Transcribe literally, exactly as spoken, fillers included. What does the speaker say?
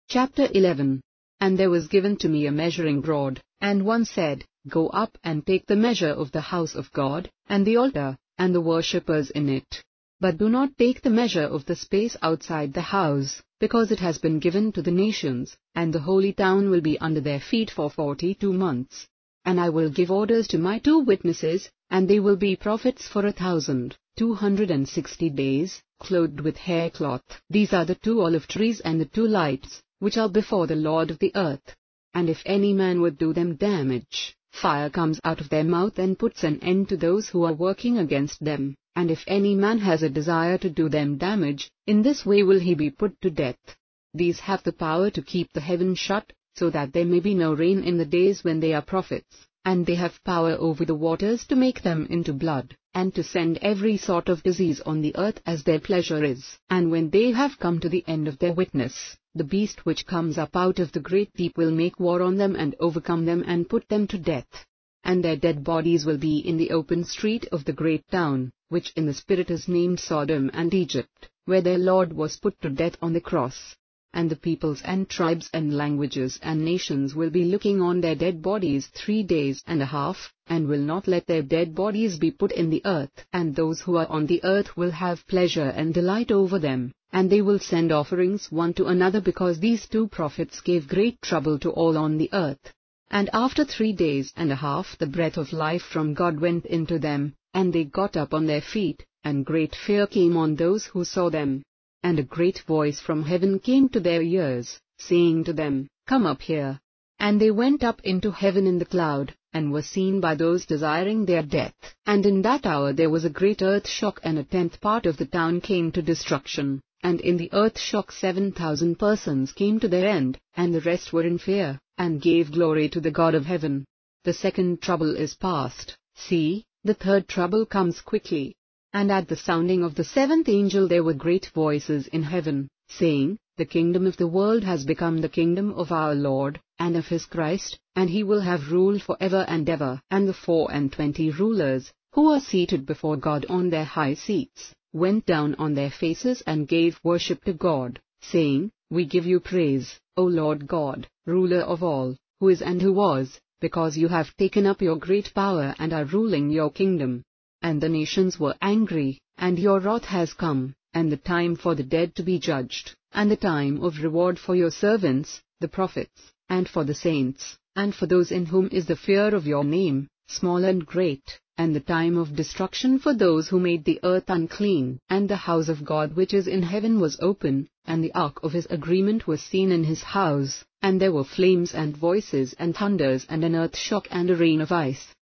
Chapter eleven. And there was given to me a measuring rod, and one said, Go up and take the measure of the house of God, and the altar, and the worshippers in it. But do not take the measure of the space outside the house, because it has been given to the nations, and the holy town will be under their feet for forty-two months. And I will give orders to my two witnesses, and they will be prophets for a thousand, two hundred and sixty days, clothed with haircloth. These are the two olive trees and the two lights, which are before the Lord of the earth. And if any man would do them damage, fire comes out of their mouth and puts an end to those who are working against them. And if any man has a desire to do them damage, in this way will he be put to death. These have the power to keep the heaven shut, so that there may be no rain in the days when they are prophets, and they have power over the waters to make them into blood, and to send every sort of disease on the earth as their pleasure is. And when they have come to the end of their witness, the beast which comes up out of the great deep will make war on them and overcome them and put them to death. And their dead bodies will be in the open street of the great town, which in the spirit is named Sodom and Egypt, where their Lord was put to death on the cross. And the peoples and tribes and languages and nations will be looking on their dead bodies three days and a half, and will not let their dead bodies be put in the earth. And those who are on the earth will have pleasure and delight over them, and they will send offerings one to another, because these two prophets gave great trouble to all on the earth. And after three days and a half the breath of life from God went into them, and they got up on their feet, and great fear came on those who saw them. And a great voice from heaven came to their ears, saying to them, Come up here. And they went up into heaven in the cloud, and were seen by those desiring their death. And in that hour there was a great earth shock, and a tenth part of the town came to destruction. And in the earth shock seven thousand persons came to their end, and the rest were in fear, and gave glory to the God of heaven. The second trouble is past. See, the third trouble comes quickly. And at the sounding of the seventh angel there were great voices in heaven, saying, The kingdom of the world has become the kingdom of our Lord, and of his Christ, and he will have rule for ever and ever. And the four and twenty rulers, who are seated before God on their high seats, went down on their faces and gave worship to God, saying, We give you praise, O Lord God, ruler of all, who is and who was, because you have taken up your great power and are ruling your kingdom. And the nations were angry, and your wrath has come, and the time for the dead to be judged, and the time of reward for your servants, the prophets, and for the saints, and for those in whom is the fear of your name, small and great, and the time of destruction for those who made the earth unclean. And the house of God which is in heaven was open, and the ark of his agreement was seen in his house, and there were flames and voices and thunders and an earth shock and a rain of ice.